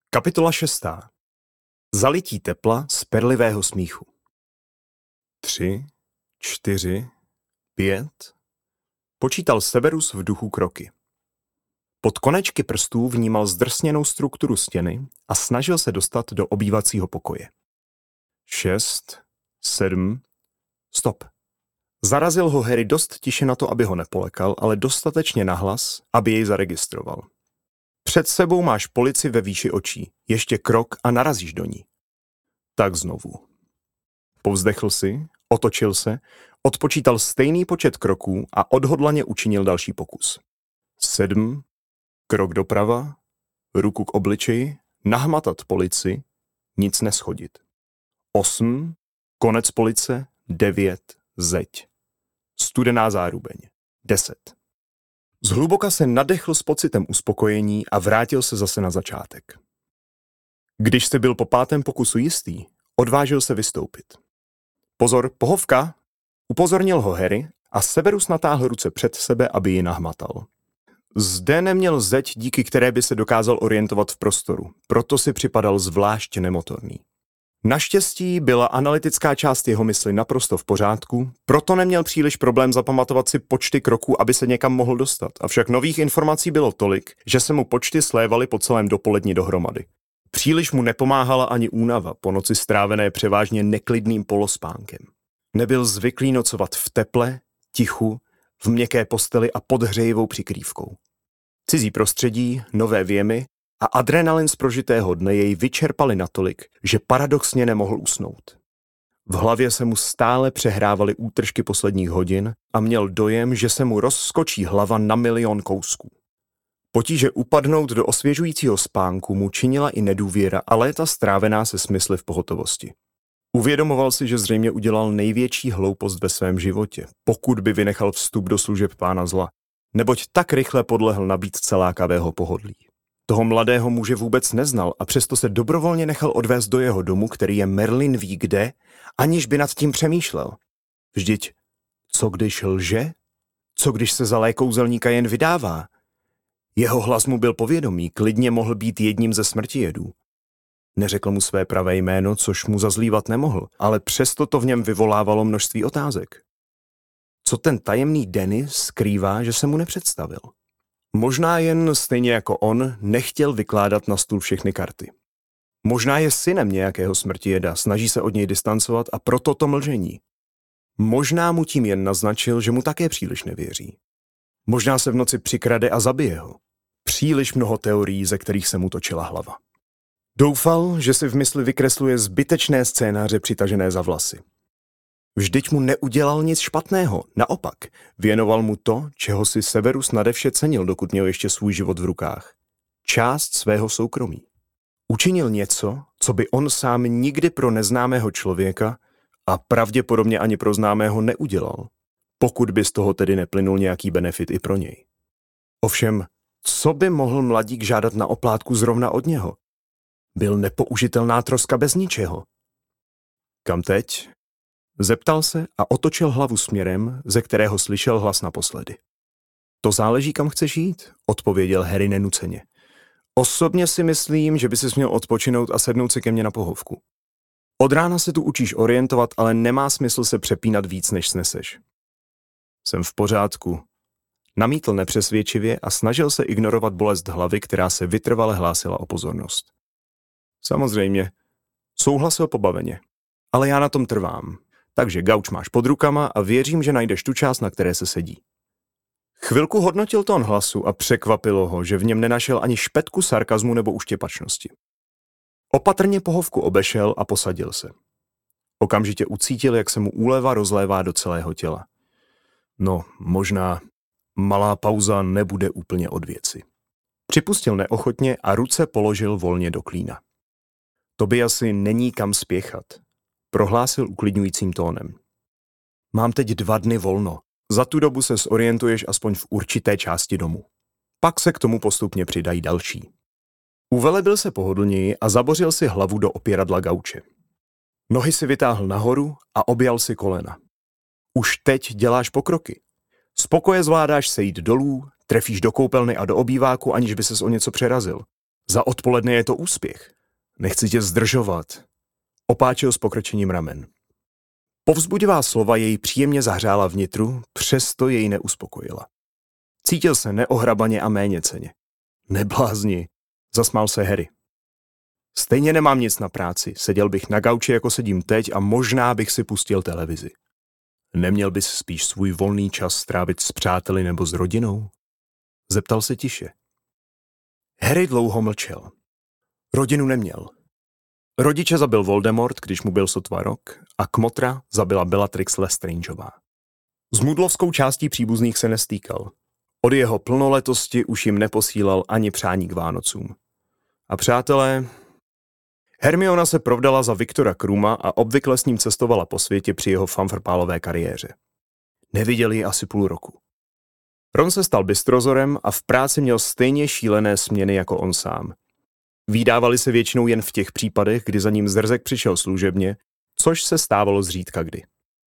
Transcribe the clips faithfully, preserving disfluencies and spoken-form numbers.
Kapitola šestá. Zalití tepla z perlivého smíchu. Tři, čtyři, pět. Počítal Severus v duchu kroky. Pod konečky prstů vnímal zdrsněnou strukturu stěny a snažil se dostat do obývacího pokoje. Šest, sedm, stop. Zarazil ho Harry dost tiše na to, aby ho nepolekal, ale dostatečně nahlas, aby jej zaregistroval. Před sebou máš polici ve výši očí, ještě krok a narazíš do ní. Tak znovu. Povzdechl si, otočil se, odpočítal stejný počet kroků a odhodlaně učinil další pokus. Sedm, krok doprava, ruku k obličeji, nahmatat polici, nic neschodit. Osm, konec police, devět, zeď. Studená zárubeň. Deset. Zhluboka se nadechl s pocitem uspokojení a vrátil se zase na začátek. Když jsi byl po pátém pokusu jistý, odvážil se vystoupit. Pozor, pohovka! Upozornil ho Harry a Severus natáhl ruce před sebe, aby ji nahmatal. Zde neměl zeď, díky které by se dokázal orientovat v prostoru, proto si připadal zvlášť nemotorný. Naštěstí byla analytická část jeho mysli naprosto v pořádku, proto neměl příliš problém zapamatovat si počty kroků, aby se někam mohl dostat. Avšak nových informací bylo tolik, že se mu počty slévaly po celém dopoledni dohromady. Příliš mu nepomáhala ani únava, po noci strávené převážně neklidným polospánkem. Nebyl zvyklý nocovat v teple, tichu, v měkké posteli a pod hřejivou přikrývkou. Cizí prostředí, nové věmy a adrenalin z prožitého dne jej vyčerpali natolik, že paradoxně nemohl usnout. V hlavě se mu stále přehrávaly útržky posledních hodin a měl dojem, že se mu rozskočí hlava na milion kousků. Potíže upadnout do osvěžujícího spánku mu činila i nedůvěra a léta strávená se smysly v pohotovosti. Uvědomoval si, že zřejmě udělal největší hloupost ve svém životě, pokud by vynechal vstup do služeb pána zla, neboť tak rychle podlehl nabídce lákavého pohodlí. Toho mladého muže vůbec neznal a přesto se dobrovolně nechal odvést do jeho domu, který je Merlin ví kde, aniž by nad tím přemýšlel. Vždyť, co když lže? Co když se za lékouzelníka jen vydává? Jeho hlas mu byl povědomý, klidně mohl být jedním ze smrtijedů. Neřekl mu své pravé jméno, což mu zazlívat nemohl, ale přesto to v něm vyvolávalo množství otázek. Co ten tajemný Dennis skrývá, že se mu nepředstavil? Možná jen, stejně jako on, nechtěl vykládat na stůl všechny karty. Možná je synem nějakého smrtijeda, snaží se od něj distancovat a proto to mlžení. Možná mu tím jen naznačil, že mu také příliš nevěří. Možná se v noci přikrade a zabije ho. Příliš mnoho teorií, ze kterých se mu točila hlava. Doufal, že si v mysli vykresluje zbytečné scénáře přitažené za vlasy. Vždyť mu neudělal nic špatného, naopak, věnoval mu to, čeho si Severus nadevše cenil, dokud měl ještě svůj život v rukách. Část svého soukromí. Učinil něco, co by on sám nikdy pro neznámého člověka a pravděpodobně ani pro známého neudělal, pokud by z toho tedy neplynul nějaký benefit i pro něj. Ovšem, co by mohl mladík žádat na oplátku zrovna od něho? Byl nepoužitelná troska bez ničeho. Kam teď? Zeptal se a otočil hlavu směrem, ze kterého slyšel hlas naposledy. To záleží, kam chceš jít, odpověděl Harry nenuceně. Osobně si myslím, že by si měl odpočinout a sednout si ke mně na pohovku. Od rána se tu učíš orientovat, ale nemá smysl se přepínat víc, než sneseš. Jsem v pořádku. Namítl nepřesvědčivě a snažil se ignorovat bolest hlavy, která se vytrvale hlásila o pozornost. Samozřejmě, souhlasil pobaveně, ale já na tom trvám. Takže gauč máš pod rukama a věřím, že najdeš tu část, na které se sedí. Chvilku hodnotil tón hlasu a překvapilo ho, že v něm nenašel ani špetku sarkazmu nebo uštěpačnosti. Opatrně pohovku obešel a posadil se. Okamžitě ucítil, jak se mu úleva rozlévá do celého těla. No, možná malá pauza nebude úplně od věci. Připustil neochotně a ruce položil volně do klína. Tobě asi není kam spěchat, prohlásil uklidňujícím tónem. Mám teď dva dny volno. Za tu dobu se zorientuješ aspoň v určité části domu. Pak se k tomu postupně přidají další. Uvelebil se pohodlněji a zabořil si hlavu do opěradla gauče. Nohy si vytáhl nahoru a objal si kolena. Už teď děláš pokroky. Z pokoje zvládáš sejít dolů, trefíš do koupelny a do obýváku, aniž by ses o něco přerazil. Za odpoledne je to úspěch. Nechci tě zdržovat. Opáčil s pokrčením ramen. Povzbudivá slova jej příjemně zahřála vnitru, přesto jej neuspokojila. Cítil se neohrabaně a méněcenně. Neblázni, zasmál se Harry. Stejně nemám nic na práci, seděl bych na gauči, jako sedím teď, a možná bych si pustil televizi. Neměl bys spíš svůj volný čas strávit s přáteli nebo s rodinou? Zeptal se tiše. Harry dlouho mlčel. Rodinu neměl. Rodiče zabil Voldemort, když mu byl sotva rok, a kmotra zabila Bellatrix Lestrangeová. S mudlovskou částí příbuzných se nestýkal. Od jeho plnoletosti už jim neposílal ani přání k Vánocům. A přátelé... Hermiona se provdala za Viktora Kruma a obvykle s ním cestovala po světě při jeho fanfrpálové kariéře. Neviděl ji asi půl roku. Ron se stal bystrozorem a v práci měl stejně šílené směny jako on sám. Vídávali se většinou jen v těch případech, kdy za ním zrzek přišel služebně, což se stávalo zřídka kdy.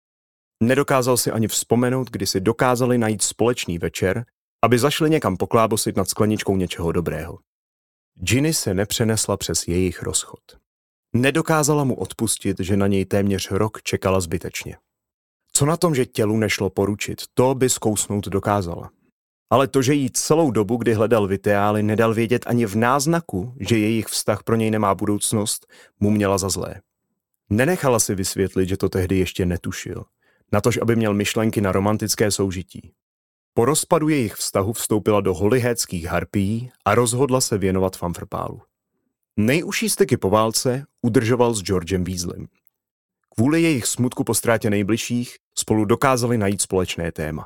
Nedokázal si ani vzpomenout, kdy si dokázali najít společný večer, aby zašli někam poklábosit nad skleničkou něčeho dobrého. Ginny se nepřenesla přes jejich rozchod. Nedokázala mu odpustit, že na něj téměř rok čekala zbytečně. Co na tom, že tělu nešlo poručit, to by zkousnout dokázala. Ale to, že jí celou dobu, kdy hledal Viteály, nedal vědět ani v náznaku, že jejich vztah pro něj nemá budoucnost, mu měla za zlé. Nenechala si vysvětlit, že to tehdy ještě netušil, natož aby měl myšlenky na romantické soužití. Po rozpadu jejich vztahu vstoupila do holyhédských harpií a rozhodla se věnovat fanfrpálu. Nejužší styky po válce udržoval s Georgem Weaslem. Kvůli jejich smutku po ztrátě nejbližších spolu dokázali najít společné téma.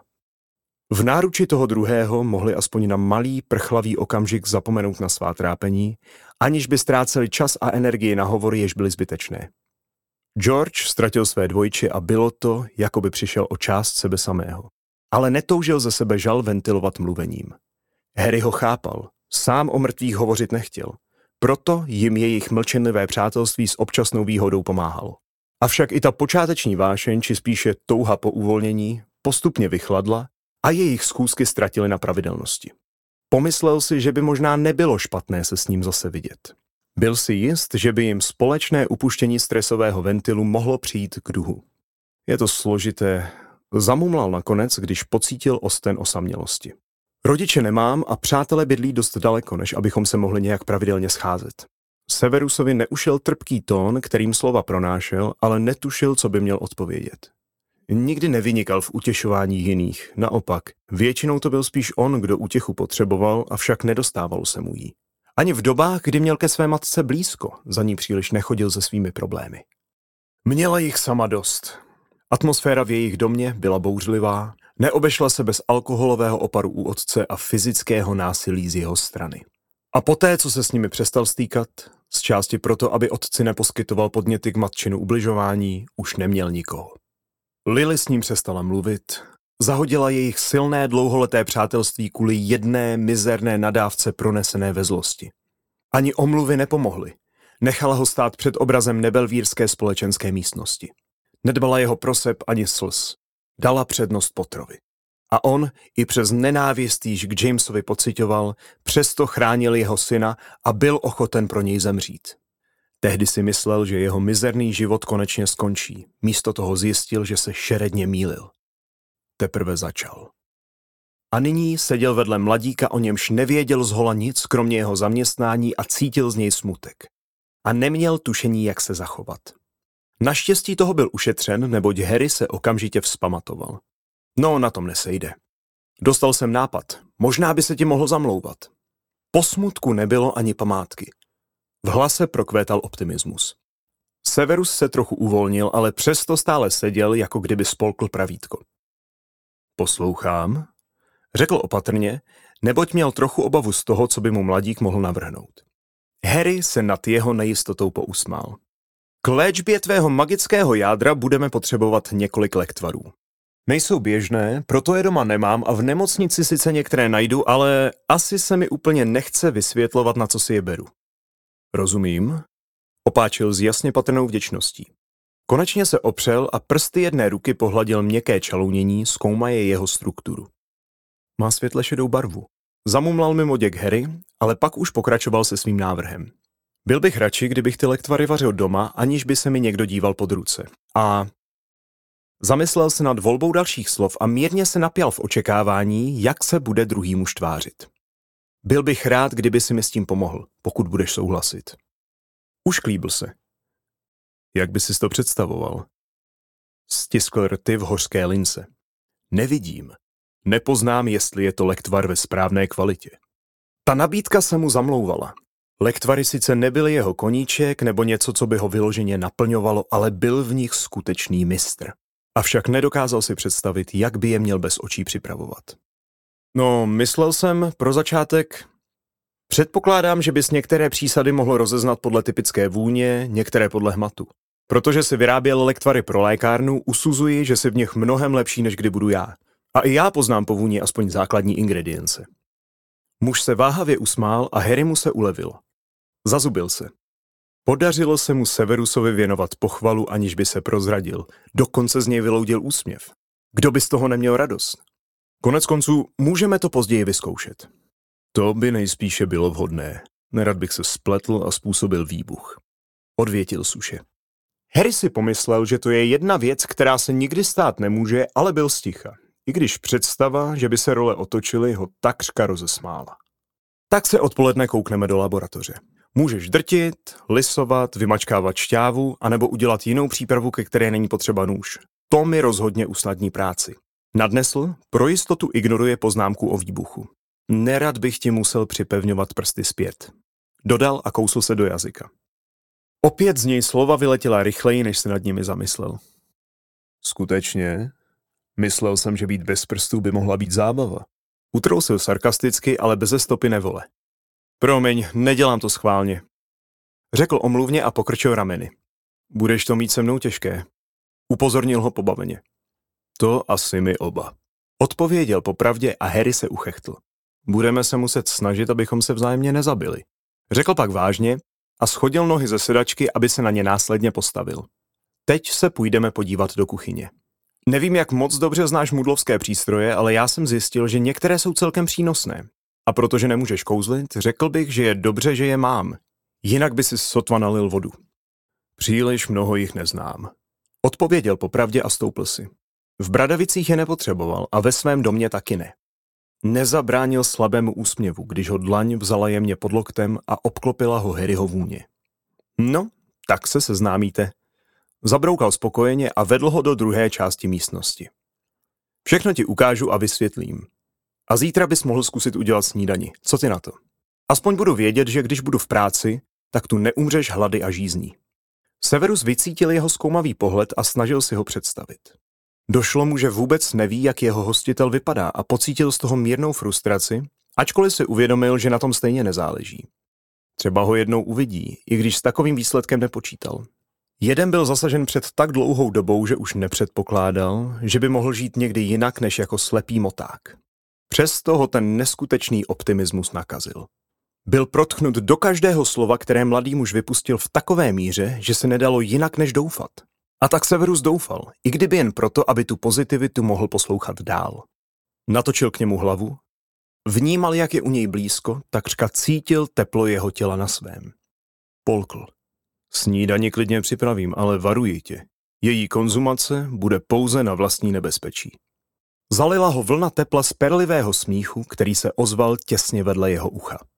V náruči toho druhého mohli aspoň na malý prchlavý okamžik zapomenout na svá trápení, aniž by ztráceli čas a energii na hovory, jež byly zbytečné. George ztratil své dvojče a bylo to, jako by přišel o část sebe samého. Ale netoužil ze sebe žal ventilovat mluvením. Harry ho chápal, sám o mrtvých hovořit nechtěl, proto jim jejich mlčenlivé přátelství s občasnou výhodou pomáhalo. Avšak i ta počáteční vášeň, či spíše touha po uvolnění, postupně vychladla a jejich schůzky ztratily na pravidelnosti. Pomyslel si, že by možná nebylo špatné se s ním zase vidět. Byl si jist, že by jim společné upuštění stresového ventilu mohlo přijít k duhu. Je to složité, zamumlal nakonec, když pocítil osten osamělosti. Rodiče nemám a přátelé bydlí dost daleko, než abychom se mohli nějak pravidelně scházet. Severusovi neušel trpký tón, kterým slova pronášel, ale netušil, co by měl odpovědět. Nikdy nevynikal v utěšování jiných, naopak, většinou to byl spíš on, kdo útěchu potřeboval, avšak nedostával se mu jí. Ani v dobách, kdy měl ke své matce blízko, za ní příliš nechodil se svými problémy. Měla jich sama dost. Atmosféra v jejich domě byla bouřlivá, neobešla se bez alkoholového oparu u otce a fyzického násilí z jeho strany. A poté, co se s nimi přestal stýkat, z části proto, aby otci neposkytoval podněty k matčinu ubližování, už neměl nikoho. Lily s ním přestala mluvit, zahodila jejich silné dlouholeté přátelství kvůli jedné mizerné nadávce pronesené ve zlosti. Ani omluvy nepomohly. Nechala ho stát před obrazem nebelvírské společenské místnosti. Nedbala jeho proseb ani slz. Dala přednost Potterovi. A on, i přes nenávist, již k Jamesovi pocitoval, přesto chránil jeho syna a byl ochoten pro něj zemřít. Tehdy si myslel, že jeho mizerný život konečně skončí. Místo toho zjistil, že se šeredně mýlil. Teprve začal. A nyní seděl vedle mladíka, o němž nevěděl zhola nic, kromě jeho zaměstnání, a cítil z něj smutek. A neměl tušení, jak se zachovat. Naštěstí toho byl ušetřen, neboť Harry se okamžitě vzpamatoval. No, na tom nesejde. Dostal jsem nápad. Možná by se ti mohl zamlouvat. Po smutku nebylo ani památky. V hlase prokvétal optimismus. Severus se trochu uvolnil, ale přesto stále seděl, jako kdyby spolkl pravítko. Poslouchám, řekl opatrně, neboť měl trochu obavu z toho, co by mu mladík mohl navrhnout. Harry se nad jeho nejistotou pousmál. K léčbě tvého magického jádra budeme potřebovat několik lektvarů. Nejsou běžné, proto je doma nemám a v nemocnici sice některé najdu, ale asi se mi úplně nechce vysvětlovat, na co si je beru. Rozumím, opáčil s jasně patrnou vděčností. Konečně se opřel a prsty jedné ruky pohladil měkké čalounění, zkoumaje jeho strukturu. Má světle šedou barvu. Zamumlal mimo děk Harry, ale pak už pokračoval se svým návrhem. Byl bych radši, kdybych ty lektvary vařil doma, aniž by se mi někdo díval pod ruce. A zamyslel se nad volbou dalších slov a mírně se napěl v očekávání, jak se bude druhý muž tvářit. Byl bych rád, kdyby si mi s tím pomohl, pokud budeš souhlasit. Ušklíbil se. Jak by si to představoval? Stiskl rty v hořké lince. Nevidím. Nepoznám, jestli je to lektvar ve správné kvalitě. Ta nabídka se mu zamlouvala. Lektvary sice nebyly jeho koníček nebo něco, co by ho vyloženě naplňovalo, ale byl v nich skutečný mistr. Avšak nedokázal si představit, jak by je měl bez očí připravovat. No, myslel jsem, pro začátek, předpokládám, že bys některé přísady mohl rozeznat podle typické vůně, některé podle hmatu. Protože si vyráběl lektvary pro lékárnu, usuzuji, že si v nich mnohem lepší, než kdy budu já. A i já poznám po vůni aspoň základní ingredience. Muž se váhavě usmál a Harry mu se ulevilo. Zazubil se. Podařilo se mu Severusovi věnovat pochvalu, aniž by se prozradil. Dokonce z něj vyloudil úsměv. Kdo by z toho neměl radost? Konec konců, můžeme to později vyzkoušet. To by nejspíše bylo vhodné. Nerad bych se spletl a způsobil výbuch. Odvětil suše. Harry si pomyslel, že to je jedna věc, která se nikdy stát nemůže, ale byl sticha. I když představa, že by se role otočily, ho takřka rozesmála. Tak se odpoledne koukneme do laboratoře. Můžeš drtit, lisovat, vymačkávat šťávu, anebo udělat jinou přípravu, ke které není potřeba nůž. To mi rozhodně usnadní práci. Nadnesl, pro jistotu ignoruje poznámku o výbuchu. Nerad bych ti musel připevňovat prsty zpět. Dodal a kousl se do jazyka. Opět z něj slova vyletěla rychleji, než se nad nimi zamyslel. Skutečně? Myslel jsem, že být bez prstů by mohla být zábava. Utrousil sarkasticky, ale beze stopy nevole. Promiň, nedělám to schválně. Řekl omluvně a pokrčil rameny. Budeš to mít se mnou těžké. Upozornil ho pobaveně. To asi my oba. Odpověděl popravdě a Harry se uchechtl. Budeme se muset snažit, abychom se vzájemně nezabili. Řekl pak vážně a schodil nohy ze sedačky, aby se na ně následně postavil. Teď se půjdeme podívat do kuchyně. Nevím, jak moc dobře znáš mudlovské přístroje, ale já jsem zjistil, že některé jsou celkem přínosné. A protože nemůžeš kouzlit, řekl bych, že je dobře, že je mám. Jinak by si sotva nalil vodu. Příliš mnoho jich neznám. Odpověděl popravdě a stoupl si. V Bradavicích je nepotřeboval a ve svém domě taky ne. Nezabránil slabému úsměvu, když ho dlaň vzala jemně pod loktem a obklopila ho Harryho vůně. No, tak se seznámíte. Zabroukal spokojeně a vedl ho do druhé části místnosti. Všechno ti ukážu a vysvětlím. A zítra bys mohl zkusit udělat snídani. Co ty na to? Aspoň budu vědět, že když budu v práci, tak tu neumřeš hlady a žízní. Severus vycítil jeho zkoumavý pohled a snažil si ho představit. Došlo mu, že vůbec neví, jak jeho hostitel vypadá a pocítil z toho mírnou frustraci, ačkoliv si uvědomil, že na tom stejně nezáleží. Třeba ho jednou uvidí, i když s takovým výsledkem nepočítal. Jeden byl zasažen před tak dlouhou dobou, že už nepředpokládal, že by mohl žít někdy jinak než jako slepý moták. Přesto ho ten neskutečný optimismus nakazil. Byl protchnut do každého slova, které mladý muž vypustil v takové míře, že se nedalo jinak než doufat. A tak Severus doufal, i kdyby jen proto, aby tu pozitivitu mohl poslouchat dál. Natočil k němu hlavu, vnímal, jak je u něj blízko, takřka cítil teplo jeho těla na svém. Polkl. Snídani klidně připravím, ale varuji tě. Její konzumace bude pouze na vlastní nebezpečí. Zalila ho vlna tepla z perlivého smíchu, který se ozval těsně vedle jeho ucha.